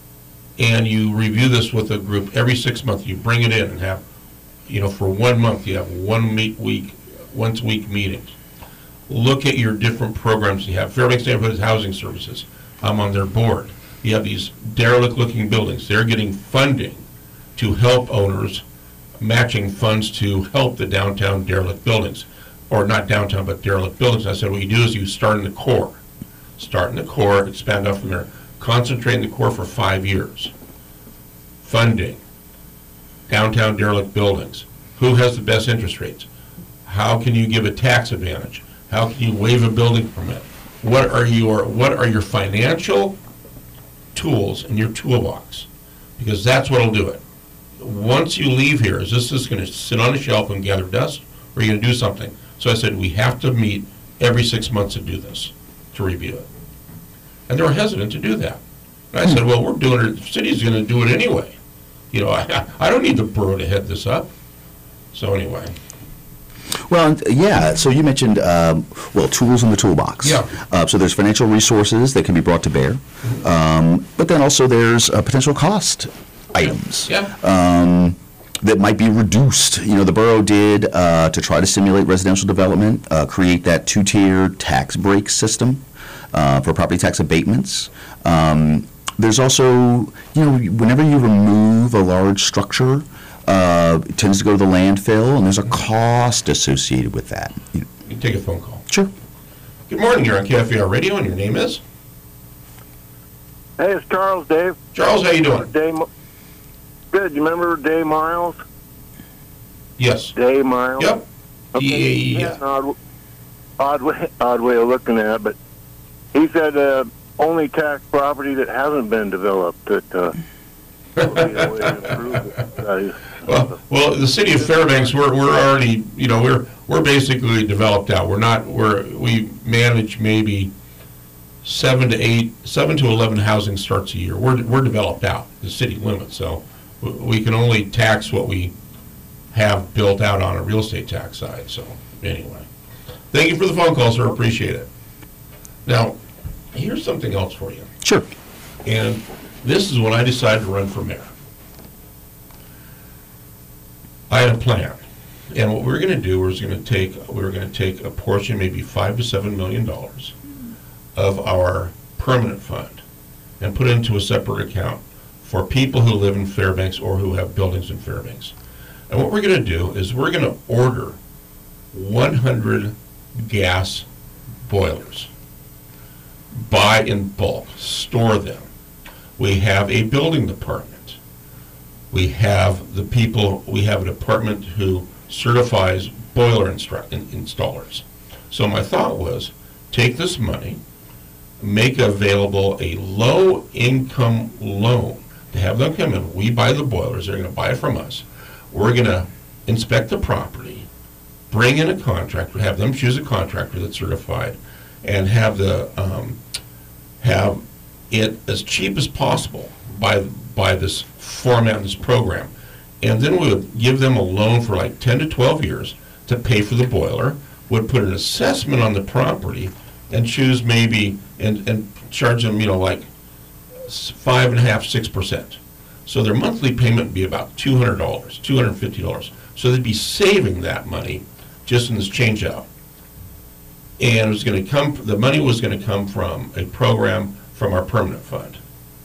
Speaker 3: and you review this with a group every six months. You bring it in and have, you know, for one month you have one meet week, once a week meetings. Look at your different programs you have. Fairbanks Neighborhood Housing Services, I'm on their board. You have these derelict-looking buildings. They're getting funding to help owners, matching funds to help the downtown derelict buildings, or not downtown, but derelict buildings. I said what you do is you start in the core, start in the core, expand out from there. Concentrate in the core for five years. Funding, downtown derelict buildings. Who has the best interest rates? How can you give a tax advantage? How can you waive a building permit? What are your what are your financial tools in your toolbox? Because that's what'll do it. Once you leave here, is this just going to sit on a shelf and gather dust, or are you going to do something? So I said we have to meet every six months to do this, to review it. And they were hesitant to do that. And I said, well, we're doing it, the city's going to do it anyway. You know, I, I don't need the borough to head this up. So anyway.
Speaker 4: Well, and, yeah, so you mentioned, um, well, tools in the toolbox.
Speaker 3: Yeah.
Speaker 4: Uh, so there's financial resources that can be brought to bear, um, but then also there's uh, potential cost items.
Speaker 3: Yeah.
Speaker 4: Um, that might be reduced. You know, the borough did, uh, to try to stimulate residential development, uh, create that two-tier tax break system uh, for property tax abatements. Um, there's also, you know, whenever you remove a large structure, uh, it tends to go to the landfill, and there's a cost associated with that.
Speaker 3: You can take a phone call.
Speaker 4: Sure.
Speaker 3: Good morning. You're on K F A R Radio, and your name is?
Speaker 2: Hey, it's Charles, Dave.
Speaker 3: Charles, how you doing?
Speaker 2: Dave, good. You remember Dave Miles?
Speaker 3: Yes.
Speaker 2: Dave Miles?
Speaker 3: Yep.
Speaker 2: Okay.
Speaker 3: Yeah.
Speaker 2: Yeah, an odd, odd, way, odd way of looking at it, but he said uh, only tax property that hasn't been developed that uh, will be a way to improve it. Uh,
Speaker 3: Well, well, the city of Fairbanks, we're we're already, you know, we're we're basically developed out. We're not, we're we manage maybe seven to eight, seven to eleven housing starts a year. We're we're developed out, the city limits. So w- we can only tax what we have built out on a real estate tax side. So anyway, thank you for the phone call, sir. Appreciate it. Now, here's something else for you.
Speaker 4: Sure.
Speaker 3: And this is when I decided to run for mayor. I had a plan, and what we were going to do was going to take we were going to take a portion, maybe five to seven million dollars, of our permanent fund, and put it into a separate account for people who live in Fairbanks or who have buildings in Fairbanks. And what we're going to do is we're going to order one hundred gas boilers, buy in bulk, store them. We have a building department. We have the people, we have a department who certifies boiler instru- in, installers. So my thought was, take this money, make available a low-income loan to have them come in. We buy the boilers, they're going to buy it from us. We're going to inspect the property, bring in a contractor, have them choose a contractor that's certified, and have the um, have it as cheap as possible by by this format, this program. And then we would give them a loan for like ten to twelve years to pay for the boiler, would put an assessment on the property, and choose maybe, and, and charge them, you know, like five and a half, six percent. So their monthly payment would be about two hundred dollars, two hundred fifty dollars. So they'd be saving that money just in this change out. And it was going to come, the money was going to come from a program from our permanent fund.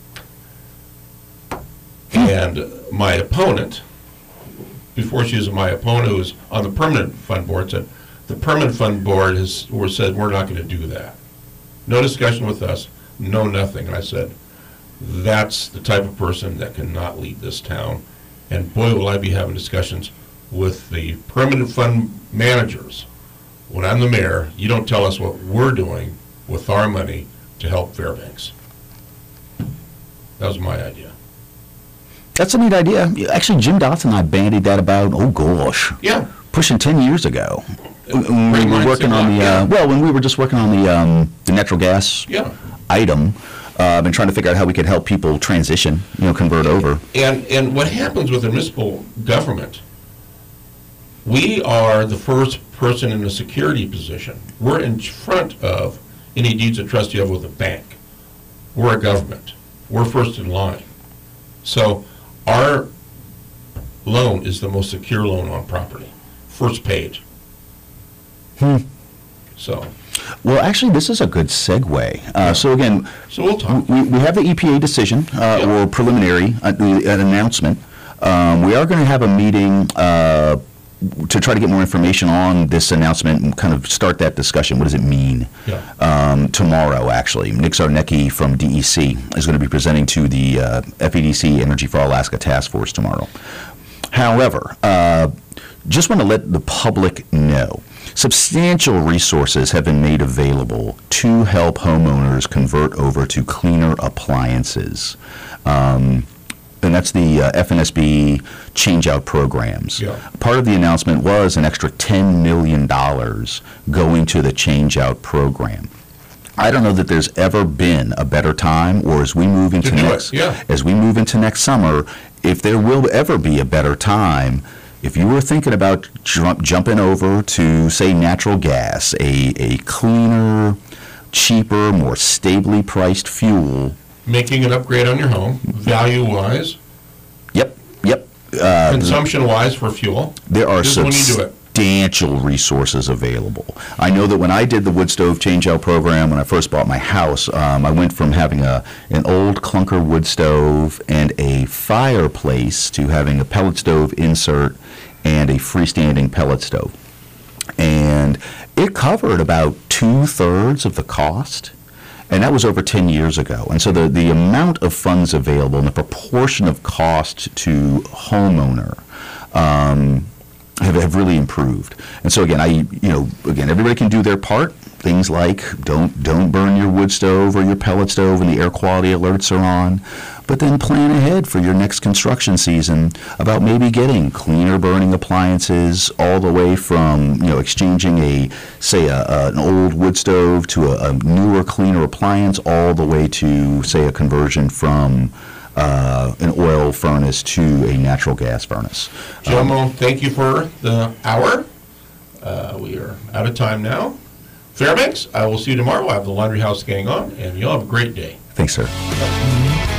Speaker 3: And my opponent, before she was my opponent, who was on the permanent fund board, said, the permanent fund board has or said, we're not going to do that. No discussion with us, no nothing. And I said, that's the type of person that cannot lead this town. And boy, will I be having discussions with the permanent fund managers. When I'm the mayor, you don't tell us what we're doing with our money to help Fairbanks. That was my idea.
Speaker 4: That's a neat idea. Actually, Jim Dotson and I bandied that about, oh gosh,
Speaker 3: yeah,
Speaker 4: pushing ten years ago. When we were working on the, uh, well, when we were just working on the um, the natural gas
Speaker 3: yeah.
Speaker 4: item, uh, and trying to figure out how we could help people transition, you know, convert over.
Speaker 3: And and what happens with the municipal government, we are the first person in a security position. We're in front of any deeds of trust you have with a bank. We're a government. We're first in line. So our loan is the most secure loan on property. First page.
Speaker 4: Hmm.
Speaker 3: So.
Speaker 4: Well, actually, this is a good segue. Uh, yeah. So again,
Speaker 3: so we'll talk.
Speaker 4: We, we have the E P A decision uh, yeah. or preliminary uh, the, an announcement. Um, we are going to have a meeting uh, to try to get more information on this announcement and kind of start that discussion. What does it mean?
Speaker 3: Yeah.
Speaker 4: Um, tomorrow, actually, Nick Zarnecki from D E C is going to be presenting to the uh, F E D C Energy for Alaska Task Force tomorrow. However, uh, just want to let the public know, substantial resources have been made available to help homeowners convert over to cleaner appliances. Um, and that's the uh, F N S B change-out programs.
Speaker 3: Yeah.
Speaker 4: Part of the announcement was an extra ten million dollars going to the change-out program. I don't know that there's ever been a better time, or as we move into next,
Speaker 3: yeah.
Speaker 4: as we move into next summer, if there will ever be a better time. If you were thinking about jump, jumping over to, say, natural gas, a, a cleaner, cheaper, more stably priced fuel.
Speaker 3: Making an upgrade on your home, value-wise.
Speaker 4: Yep, yep. Uh,
Speaker 3: Consumption-wise for fuel.
Speaker 4: There are
Speaker 3: this is when you do it.
Speaker 4: substantial resources available. I know that when I did the wood stove change-out program, when I first bought my house, um, I went from having a an old clunker wood stove and a fireplace to having a pellet stove insert and a freestanding pellet stove. And it covered about two-thirds of the cost. And that was over ten years ago. And so the, the amount of funds available and the proportion of cost to homeowner um, have, have really improved. And so again, I you know again everybody can do their part. Things like don't don't burn your wood stove or your pellet stove when the air quality alerts are on. But then plan ahead for your next construction season about maybe getting cleaner burning appliances, all the way from you know exchanging a say a, a, an old wood stove to a, a newer, cleaner appliance, all the way to say a conversion from uh, an oil furnace to a natural gas furnace.
Speaker 3: Jomo, um, thank you for the hour. Uh, we are out of time now. Fairbanks, I will see you tomorrow. I have the Laundry House gang on, and you'll have a great day.
Speaker 4: Thanks, sir.